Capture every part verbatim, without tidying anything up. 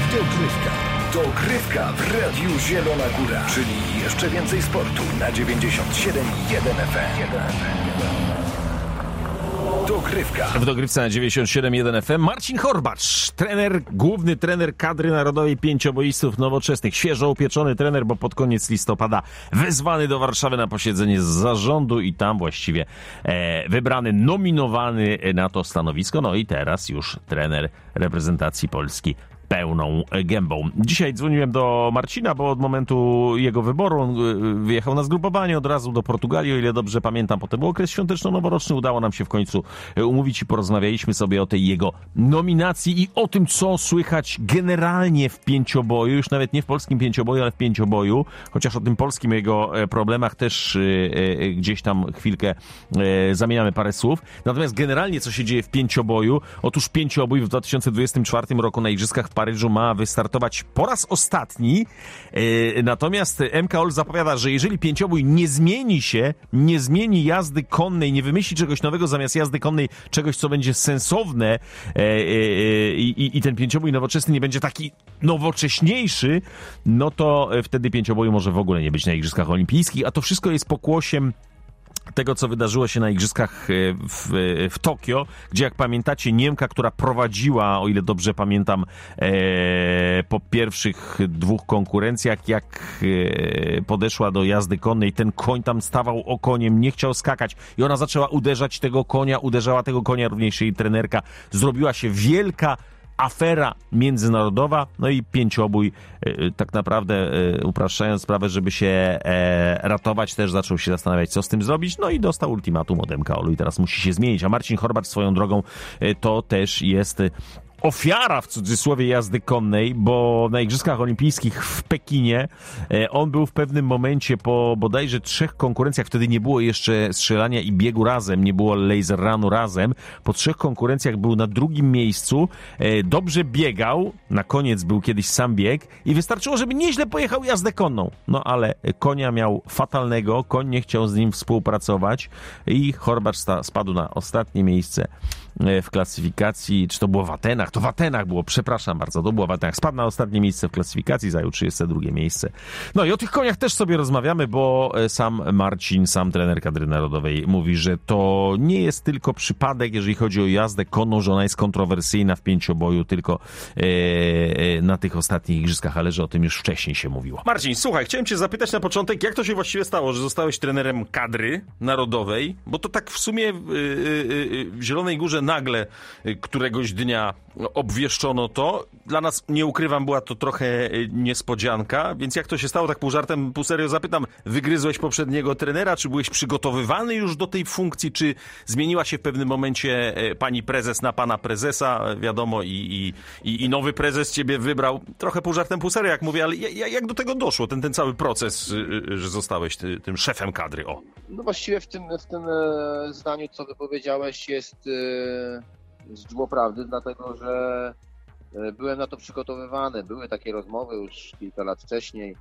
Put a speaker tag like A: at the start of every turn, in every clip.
A: Dogrywka. Dogrywka w Radiu Zielona Góra. Czyli jeszcze więcej sportu na dziewięćdziesiąt siedem i jeden F M. Dogrywka.
B: W dogrywce na dziewięćdziesiąt siedem i jeden F M Marcin Horbacz, trener, główny trener kadry narodowej pięcioboistów nowoczesnych. Świeżo upieczony trener, bo pod koniec listopada wezwany do Warszawy na posiedzenie zarządu i tam właściwie e, wybrany, nominowany na to stanowisko. No i teraz już trener reprezentacji Polski pełną gębą. Dzisiaj dzwoniłem do Marcina, bo od momentu jego wyboru on wyjechał na zgrupowanie od razu do Portugalii, o ile dobrze pamiętam. Potem był okres świąteczno-noworoczny. Udało nam się w końcu umówić i porozmawialiśmy sobie o tej jego nominacji i o tym, co słychać generalnie w pięcioboju. Już nawet nie w polskim pięcioboju, ale w pięcioboju. Chociaż o tym polskim jego problemach też gdzieś tam chwilkę zamieniamy parę słów. Natomiast generalnie, co się dzieje w pięcioboju? Otóż pięciobój w dwa tysiące dwudziestym czwartym roku na Igrzyskach w Paryżu ma wystartować po raz ostatni. E, natomiast M K O L zapowiada, że jeżeli pięciobój nie zmieni się, nie zmieni jazdy konnej, nie wymyśli czegoś nowego zamiast jazdy konnej, czegoś, co będzie sensowne e, e, i, i ten pięciobój nowoczesny nie będzie taki nowocześniejszy, no to wtedy pięcioboju może w ogóle nie być na Igrzyskach Olimpijskich, a to wszystko jest pokłosiem tego, co wydarzyło się na Igrzyskach w, w Tokio, gdzie, jak pamiętacie, Niemka, która prowadziła, o ile dobrze pamiętam, e, po pierwszych dwóch konkurencjach, jak e, podeszła do jazdy konnej, ten koń tam stawał okoniem, nie chciał skakać i ona zaczęła uderzać tego konia, uderzała tego konia, również jej trenerka. Zrobiła się wielka afera międzynarodowa, no i pięciobój, e, tak naprawdę e, upraszczając sprawę, żeby się e, ratować, też zaczął się zastanawiać, co z tym zrobić, no i dostał ultimatum od M K O L-u i teraz musi się zmienić. A Marcin Horbacz swoją drogą e, to też jest ofiara, w cudzysłowie, jazdy konnej, bo na Igrzyskach Olimpijskich w Pekinie e, on był w pewnym momencie po bodajże trzech konkurencjach, wtedy nie było jeszcze strzelania i biegu razem, nie było laser runu razem, po trzech konkurencjach był na drugim miejscu, e, dobrze biegał, na koniec był kiedyś sam bieg i wystarczyło, żeby nieźle pojechał jazdę konną. No ale konia miał fatalnego, koń nie chciał z nim współpracować i Horbacz sta, spadł na ostatnie miejsce w klasyfikacji, czy to było w Atenach? To w Atenach było, przepraszam bardzo, to było w Atenach. Spadł na ostatnie miejsce w klasyfikacji, zajął trzydzieste drugie miejsce. No i o tych koniach też sobie rozmawiamy, bo sam Marcin, sam trener kadry narodowej mówi, że to nie jest tylko przypadek, jeżeli chodzi o jazdę konną, że ona jest kontrowersyjna w pięcioboju, tylko e, e, na tych ostatnich igrzyskach, ale że o tym już wcześniej się mówiło. Marcin, słuchaj, chciałem cię zapytać na początek, jak to się właściwie stało, że zostałeś trenerem kadry narodowej, bo to tak w sumie yy, yy, w Zielonej Górze nagle któregoś dnia obwieszczono to. Dla nas, nie ukrywam, była to trochę niespodzianka, więc jak to się stało, tak pół żartem, pół serio zapytam, wygryzłeś poprzedniego trenera, czy byłeś przygotowywany już do tej funkcji, czy zmieniła się w pewnym momencie pani prezes na pana prezesa, wiadomo, i, i, i nowy prezes ciebie wybrał? Trochę pół żartem, pół serio, jak mówię, ale jak do tego doszło, ten, ten cały proces, że zostałeś ty, tym szefem kadry? O.
C: No właściwie w tym, w tym zdaniu, co wypowiedziałeś, jest źródło prawdy, dlatego że byłem na to przygotowywany. Były takie rozmowy już kilka lat wcześniej.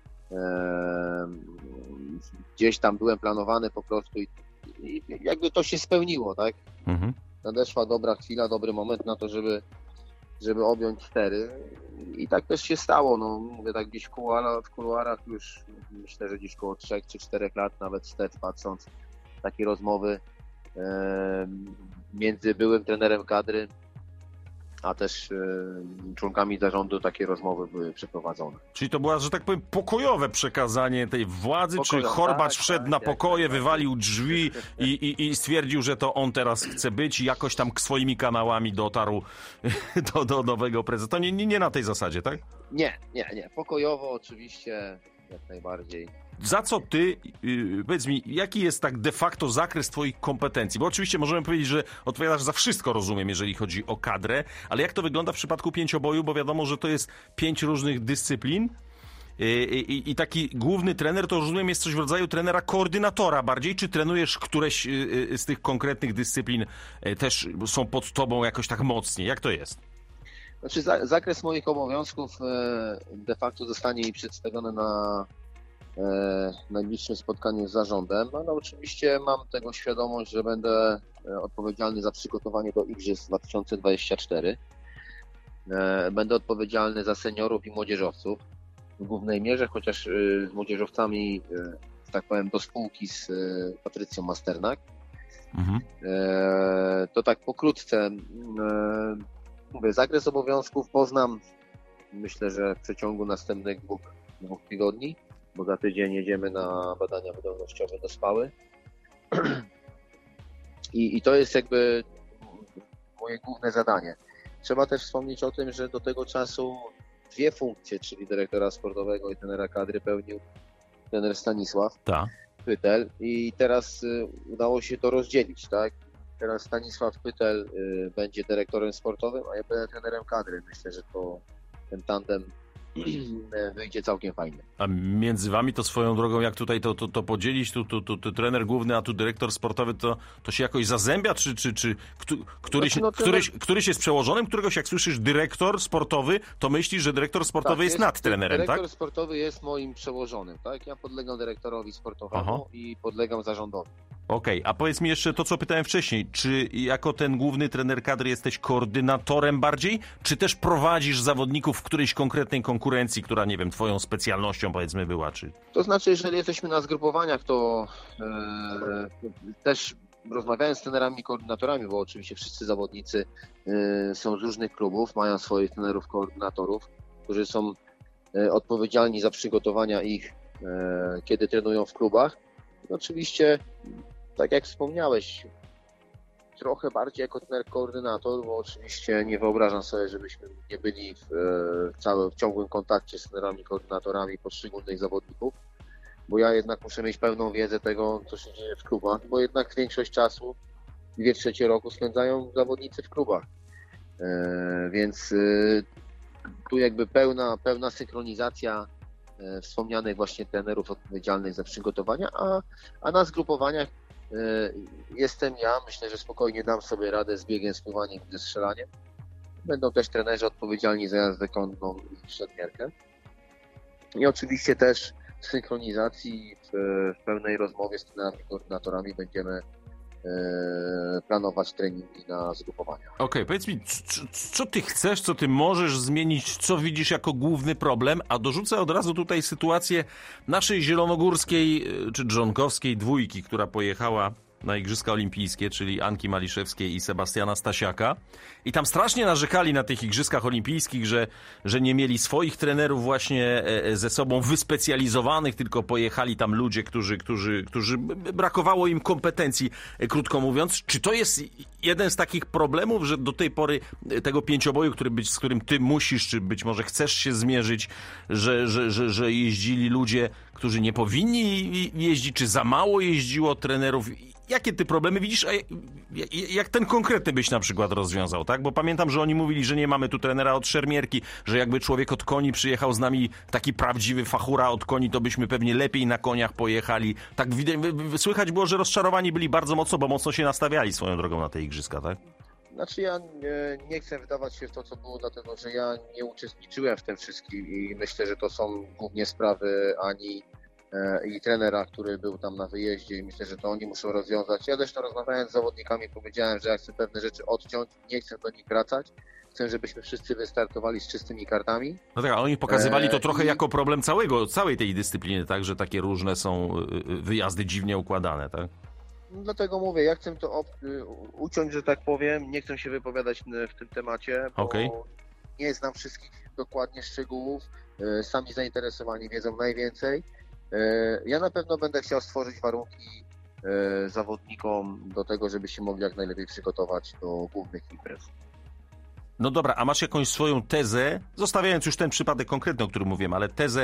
C: Gdzieś tam byłem planowany po prostu i, i jakby to się spełniło, tak? Mhm. Nadeszła dobra chwila, dobry moment na to, żeby, żeby objąć stery. I tak też się stało. No, mówię tak gdzieś w kuluarach, w kuluarach już myślę, że gdzieś koło trzech czy czterech lat nawet wstecz patrząc, takie rozmowy między byłym trenerem kadry a też członkami zarządu, takie rozmowy były przeprowadzone.
B: Czyli to było, że tak powiem, pokojowe przekazanie tej władzy,
C: Pokojowe,
B: czy Horbacz
C: tak,
B: wszedł
C: tak,
B: na
C: tak,
B: pokoje,
C: tak,
B: wywalił drzwi i, i, i stwierdził, że to on teraz chce być i jakoś tam swoimi kanałami dotarł do, do nowego prezesa. To nie, nie, nie na tej zasadzie, tak?
C: Nie, nie, nie. Pokojowo oczywiście, jak najbardziej.
B: Za co ty, yy, powiedz mi, jaki jest tak de facto zakres twoich kompetencji? Bo oczywiście możemy powiedzieć, że odpowiadasz za wszystko, rozumiem, jeżeli chodzi o kadrę, ale jak to wygląda w przypadku pięcioboju? Bo wiadomo, że to jest pięć różnych dyscyplin yy, i, i taki główny trener, to rozumiem, jest coś w rodzaju trenera koordynatora bardziej, czy trenujesz któreś yy, z tych konkretnych dyscyplin, yy, też są pod tobą jakoś tak mocniej? Jak to jest?
C: Znaczy, za, zakres moich obowiązków yy, de facto zostanie mi przedstawiony na w najbliższym spotkaniu z zarządem, ale oczywiście mam tego świadomość, że będę odpowiedzialny za przygotowanie do Igrzysk dwa tysiące dwudziestego czwartego. Będę odpowiedzialny za seniorów i młodzieżowców w głównej mierze, chociaż z młodzieżowcami, tak powiem, do spółki z Patrycją Masternak. Mhm. To tak pokrótce. Mówię, zakres obowiązków poznam, myślę, że w przeciągu następnych dwóch, dwóch tygodni, bo za tydzień jedziemy na badania wydolnościowe do Spały. I, I to jest jakby moje główne zadanie. Trzeba też wspomnieć o tym, że do tego czasu dwie funkcje, czyli dyrektora sportowego i trenera kadry, pełnił trener Stanisław
B: Ta.
C: Pytel i teraz y, udało się to rozdzielić, tak? Teraz Stanisław Pytel y, będzie dyrektorem sportowym, a ja będę trenerem kadry. Myślę, że to ten tandem wyjdzie całkiem fajnie.
B: A między wami to swoją drogą, jak tutaj to, to, to podzielić, tu, tu, tu, tu trener główny, a tu dyrektor sportowy, to, to się jakoś zazębia, czy, czy, czy któryś,
C: znaczy, no,
B: któryś, któryś jest przełożonym, któregoś jak słyszysz dyrektor sportowy, to myślisz, że dyrektor sportowy
C: tak,
B: jest, jest nad trenerem,
C: dyrektor
B: tak?
C: Dyrektor sportowy jest moim przełożonym, tak? Ja podlegam dyrektorowi sportowemu Aha. i podlegam zarządowi.
B: Okej, okay, a powiedz mi jeszcze to, co pytałem wcześniej. Czy jako ten główny trener kadry jesteś koordynatorem bardziej, czy też prowadzisz zawodników w którejś konkretnej konkurencji, która, nie wiem, twoją specjalnością powiedzmy była, czy...
C: To znaczy, jeżeli jesteśmy na zgrupowaniach, to e, też rozmawiałem z trenerami, koordynatorami, bo oczywiście wszyscy zawodnicy e, są z różnych klubów, mają swoich trenerów, koordynatorów, którzy są e, odpowiedzialni za przygotowania ich, e, kiedy trenują w klubach. I oczywiście, tak jak wspomniałeś, trochę bardziej jako trener koordynator, bo oczywiście nie wyobrażam sobie, żebyśmy nie byli w, w całym w ciągłym kontakcie z trenerami, koordynatorami poszczególnych zawodników, bo ja jednak muszę mieć pełną wiedzę tego, co się dzieje w klubach, bo jednak większość czasu, dwie trzecie roku spędzają zawodnicy w klubach. E, więc e, tu jakby pełna, pełna synchronizacja e, wspomnianych właśnie trenerów odpowiedzialnych za przygotowania, a, a na zgrupowaniach jestem ja, myślę, że spokojnie dam sobie radę z biegiem, z pływaniem i ze strzelaniem. Będą też trenerzy odpowiedzialni za jazdę konną i przedmierkę. I oczywiście też w synchronizacji, w, w pełnej rozmowie z trenerami, koordynatorami będziemy e, planować treningi na zgrupowaniach.
B: Okej, okay, powiedz mi, co, co ty chcesz, co ty możesz zmienić, co widzisz jako główny problem, a dorzucę od razu tutaj sytuację naszej zielonogórskiej czy dżonkowskiej dwójki, która pojechała na Igrzyska Olimpijskie, czyli Anki Maliszewskiej i Sebastiana Stasiaka. I tam strasznie narzekali na tych Igrzyskach Olimpijskich, że, że nie mieli swoich trenerów właśnie ze sobą wyspecjalizowanych, tylko pojechali tam ludzie, którzy, którzy, którzy brakowało im kompetencji, krótko mówiąc. Czy to jest jeden z takich problemów, że do tej pory tego pięcioboju, który być, z którym ty musisz, czy być może chcesz się zmierzyć, że, że, że, że jeździli ludzie, którzy nie powinni jeździć, czy za mało jeździło trenerów? Jakie ty problemy widzisz, a jak ten konkretny byś na przykład rozwiązał, tak? Bo pamiętam, że oni mówili, że nie mamy tu trenera od szermierki, że jakby człowiek od koni przyjechał z nami, taki prawdziwy fachura od koni, to byśmy pewnie lepiej na koniach pojechali. Tak słychać było, że rozczarowani byli bardzo mocno, bo mocno się nastawiali swoją drogą na te igrzyska, tak?
C: Znaczy ja nie, nie chcę wydawać się w to, co było, dlatego że ja nie uczestniczyłem w tym wszystkim i myślę, że to są głównie sprawy Ani i trenera, który był tam na wyjeździe i myślę, że to oni muszą rozwiązać. Ja zresztą rozmawiając z zawodnikami powiedziałem, że ja chcę pewne rzeczy odciąć, nie chcę do nich wracać. Chcę, żebyśmy wszyscy wystartowali z czystymi kartami.
B: No tak, a oni pokazywali to trochę e, jako problem całego, całej tej dyscypliny, tak, że takie różne są wyjazdy dziwnie układane, tak?
C: Dlatego mówię, ja chcę to uciąć, że tak powiem, nie chcę się wypowiadać w tym temacie, bo okay. nie znam wszystkich dokładnie szczegółów, sami zainteresowani wiedzą najwięcej. Ja na pewno będę chciał stworzyć warunki zawodnikom do tego, żeby się mogli jak najlepiej przygotować do głównych imprez.
B: No dobra, a masz jakąś swoją tezę, zostawiając już ten przypadek konkretny, o którym mówiłem, ale tezę,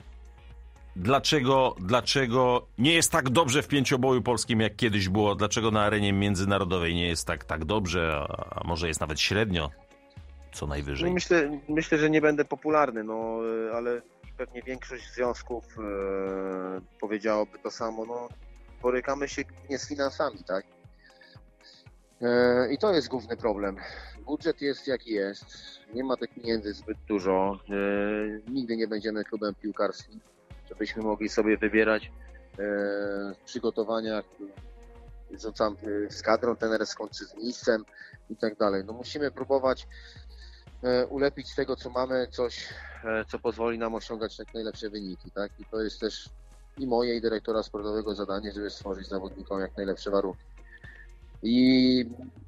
B: dlaczego, dlaczego nie jest tak dobrze w pięcioboju polskim, jak kiedyś było, dlaczego na arenie międzynarodowej nie jest tak, tak dobrze, a może jest nawet średnio, co najwyżej?
C: No myślę, myślę, że nie będę popularny, no ale pewnie większość związków e, powiedziałoby to samo, no borykamy się nie z finansami, tak? E, I to jest główny problem. Budżet jest jaki jest, nie ma tych pieniędzy zbyt dużo, e, nigdy nie będziemy klubem piłkarskim, żebyśmy mogli sobie wybierać e, w przygotowaniach z, z kadrą trenerską czy z miejscem i tak dalej. No musimy próbować ulepić z tego, co mamy, coś, co pozwoli nam osiągać jak najlepsze wyniki, tak? I to jest też i moje, i dyrektora sportowego zadanie, żeby stworzyć zawodnikom jak najlepsze warunki. I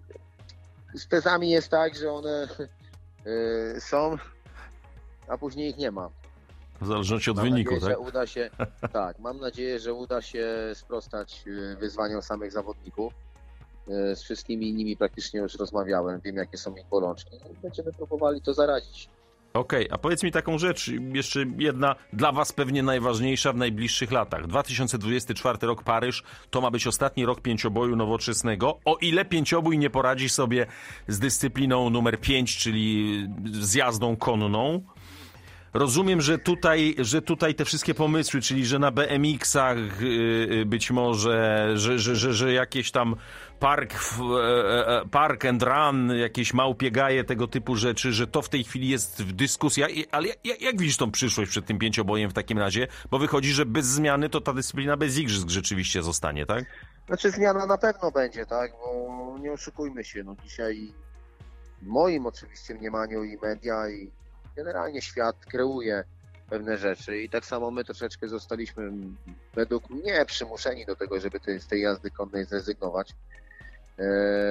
C: z tezami jest tak, że one y, są, a później ich nie ma.
B: W zależności od
C: mam
B: wyniku,
C: nadzieję,
B: tak?
C: Że uda się, tak, mam nadzieję, że uda się sprostać wyzwaniom samych zawodników. Z wszystkimi innymi praktycznie już rozmawiałem, wiem jakie są ich bolączki. Będziemy próbowali to zaradzić.
B: Okej, okay, a powiedz mi taką rzecz, jeszcze jedna dla was pewnie najważniejsza w najbliższych latach. dwa tysiące dwudziesty czwarty rok Paryż to ma być ostatni rok pięcioboju nowoczesnego. O ile pięciobój nie poradzi sobie z dyscypliną numer pięć, czyli z jazdą konną. Rozumiem, że tutaj, że tutaj te wszystkie pomysły, czyli że na B M X-ach yy, być może, że, że, że, że jakieś tam park, yy, park and run, jakieś małpie gaje, tego typu rzeczy, że to w tej chwili jest w dyskusji. Ale jak, jak widzisz tą przyszłość przed tym pięciobojem w takim razie? Bo wychodzi, że bez zmiany to ta dyscyplina bez igrzysk rzeczywiście zostanie, tak?
C: Znaczy zmiana na pewno będzie, tak? Bo nie oszukujmy się, no dzisiaj w moim oczywiście mniemaniu i media i generalnie świat kreuje pewne rzeczy i tak samo my troszeczkę zostaliśmy według mnie przymuszeni do tego, żeby tej, z tej jazdy konnej zrezygnować. Eee,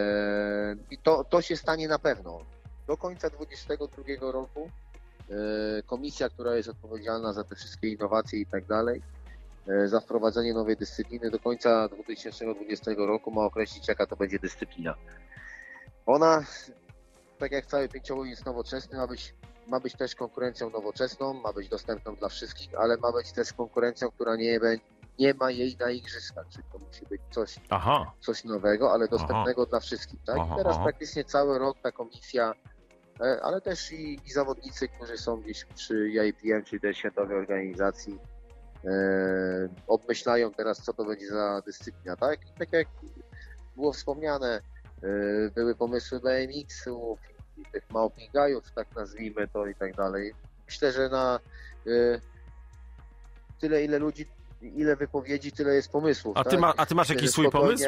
C: I to, to się stanie na pewno. Do końca dwudziestego drugiego roku eee, komisja, która jest odpowiedzialna za te wszystkie innowacje i tak dalej, eee, za wprowadzenie nowej dyscypliny do końca dwa tysiące dwudziestego roku ma określić, jaka to będzie dyscyplina. Ona, tak jak cały pięciobój jest nowoczesny, ma być Ma być też konkurencją nowoczesną, ma być dostępną dla wszystkich, ale ma być też konkurencją, która nie, nie ma jej na igrzyskach, czyli to musi być coś, Aha. coś nowego, ale dostępnego Aha. dla wszystkich. Tak? Aha, teraz Aha. praktycznie cały rok ta komisja, ale też i, i zawodnicy, którzy są gdzieś przy I A P M, czyli tej światowej organizacji, e, obmyślają teraz, co to będzie za dyscyplina. Tak, tak jak było wspomniane, e, były pomysły B M X-ów, i tych małpich gajów, tak nazwijmy to i tak dalej. Myślę, że na y, tyle ile ludzi, ile wypowiedzi, tyle jest pomysłów.
B: A ty,
C: tak?
B: ma, a ty masz jakiś swój pomysł?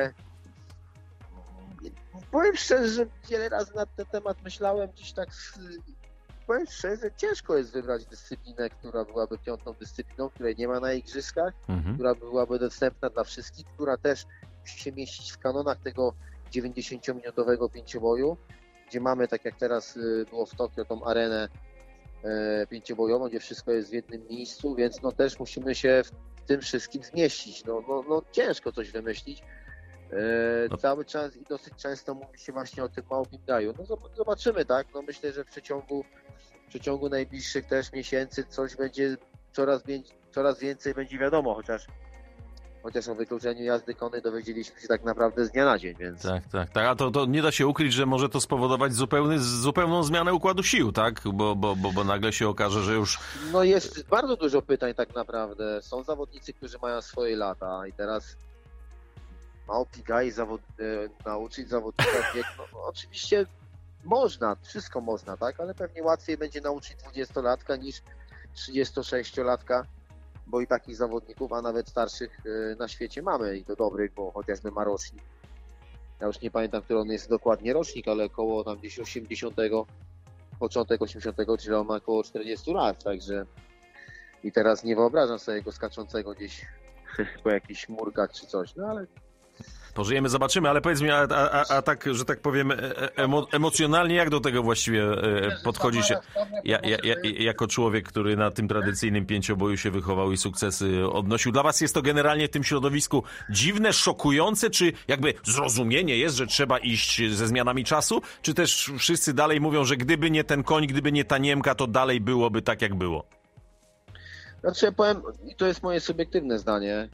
C: Powiem szczerze, że wiele razy na ten temat myślałem, gdzieś tak powiem szczerze, że ciężko jest wybrać dyscyplinę, która byłaby piątą dyscypliną, której nie ma na igrzyskach, mhm. która byłaby dostępna dla wszystkich, która też musi się mieścić w kanonach tego dziewięćdziesięciominutowego pięcioboju, gdzie mamy, tak jak teraz było w Tokio, tą arenę e, pięciobojową, gdzie wszystko jest w jednym miejscu, więc no też musimy się w tym wszystkim zmieścić. No, no, no ciężko coś wymyślić. E, no. Cały czas i dosyć często mówi się właśnie o tym małpim gaju. No zobaczymy, tak? No myślę, że w przeciągu, w przeciągu najbliższych też miesięcy coś będzie, coraz, coraz więcej będzie wiadomo, chociaż Chociaż o wykluczeniu jazdy konnej dowiedzieliśmy się tak naprawdę z dnia na dzień, więc...
B: Tak, tak, tak. A to, to nie da się ukryć, że może to spowodować zupełny, zupełną zmianę układu sił, tak? Bo, bo, bo, bo nagle się okaże, że już...
C: No jest bardzo dużo pytań tak naprawdę. Są zawodnicy, którzy mają swoje lata i teraz małpi gaj zawod... nauczyć zawodnika bieg. No, no oczywiście można, wszystko można, tak? Ale pewnie łatwiej będzie nauczyć dwudziestolatka niż trzydziestosześciolatka. Bo i takich zawodników, a nawet starszych na świecie mamy i to dobrych, bo chociażby ma rocznik. Ja już nie pamiętam, który on jest dokładnie rocznik, ale około tam gdzieś osiemdziesiątego, początek osiemdziesiątego, czyli on ma około czterdziestu lat, także i teraz nie wyobrażam sobie go skaczącego gdzieś po jakichś murkach czy coś, no ale...
B: Pożyjemy, zobaczymy, ale powiedz mi, a, a, a tak, że tak powiem, emo, emocjonalnie jak do tego właściwie podchodzi się ja, ja, ja, jako człowiek, który na tym tradycyjnym pięcioboju się wychował i sukcesy odnosił? Dla was jest to generalnie w tym środowisku dziwne, szokujące, czy jakby zrozumienie jest, że trzeba iść ze zmianami czasu, czy też wszyscy dalej mówią, że gdyby nie ten koń, gdyby nie ta Niemka, to dalej byłoby tak, jak było?
C: Znaczy ja powiem, i to jest moje subiektywne zdanie,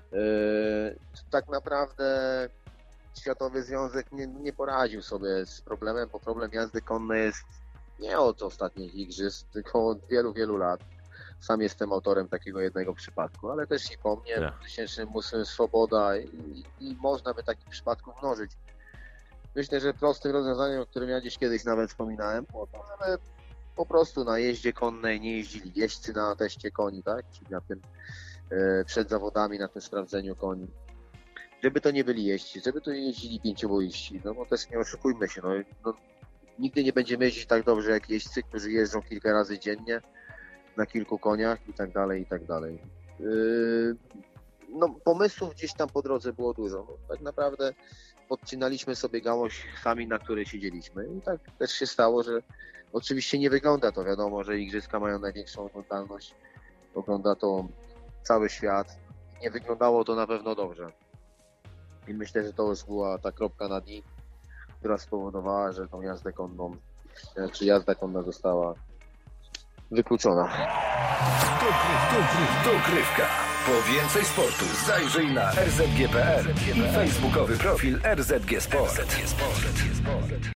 C: Yy, tak naprawdę Światowy Związek nie, nie poradził sobie z problemem, bo problem jazdy konnej jest nie od ostatnich igrzysk, tylko od wielu, wielu lat. Sam jestem autorem takiego jednego przypadku, ale też i po mnie, w tysięcznym ósmym Swoboda i, i można by takich przypadków mnożyć. Myślę, że prostym rozwiązaniem, o którym ja gdzieś kiedyś nawet wspominałem, było to, żeby po prostu na jeździe konnej nie jeździli jeźdźcy na teście koni, tak? Czyli na tym przed zawodami, na tym sprawdzeniu koni. Żeby to nie byli jeźdźcy, żeby to jeździli pięcioboiści, no bo też nie oszukujmy się, no, no nigdy nie będziemy jeździć tak dobrze jak jeźdźcy, którzy jeżdżą kilka razy dziennie na kilku koniach i tak dalej, i tak dalej. Yy, no, pomysłów gdzieś tam po drodze było dużo. No, tak naprawdę podcinaliśmy sobie gałąź sami, na której siedzieliśmy i tak też się stało, że oczywiście nie wygląda to, wiadomo, że igrzyska mają największą oglądalność, ogląda to cały świat. Nie wyglądało to na pewno dobrze. I myślę, że to już była ta kropka nad i, która spowodowała, że tą jazdę konną, czy jazda konna została wykluczona.
A: Dogrywka. Po więcej sportu zajrzyj na r z g kropka p l i facebookowy profil R Z G Sport.